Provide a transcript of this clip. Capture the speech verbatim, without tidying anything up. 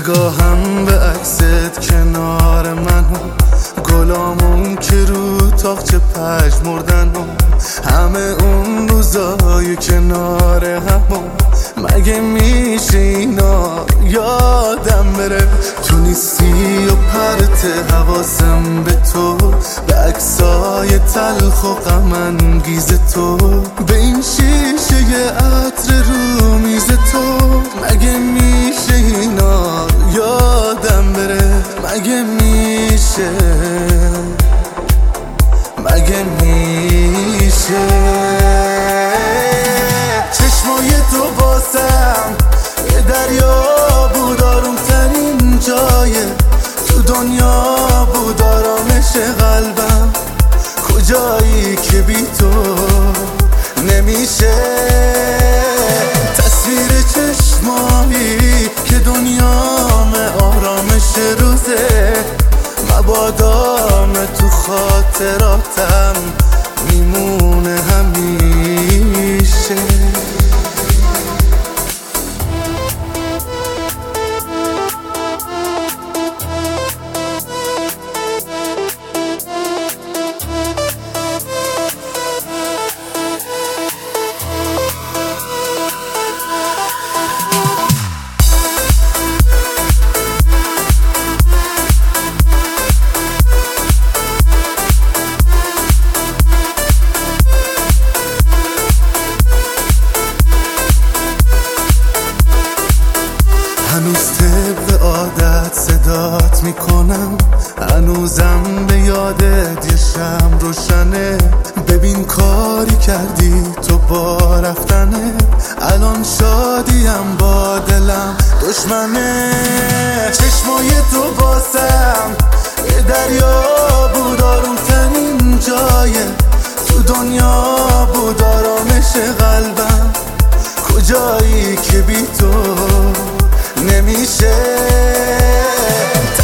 نگاهم به عکست کنار من و گلامون که رو تاقچه پژمردن و همه اون روزای کنار همون، مگه میشه اینا یادم بره؟ تو نیستی و پرت حواسم به تو، به عکسای تلخ و غم انگیز تو، به این شیشه عطر رو میز تو، مگه میشه اینا یادم بره؟ مگه میشه؟ مگه میشه؟ چشمای تو باسم یه دریا بود، آروم ترین جایه تو دنیا بود، آرامش قلبم کجایی که بی تو نمیشه؟ تصویر چشمایی که دنیام آرامش روزه، مبادام تو خاطراتم میمونه همیشه. هنوز طبق عادت صدات میکنم، هنوزم به یادت یه شم روشنه. ببین کاری کردی تو با رفتنه، الان شادیم با دلم دشمنه. چشمای تو باسم یه دریا بود، آروم ترین جایه تو دنیا بود، آرامش قلبم کجایی که بی تو نمیشه؟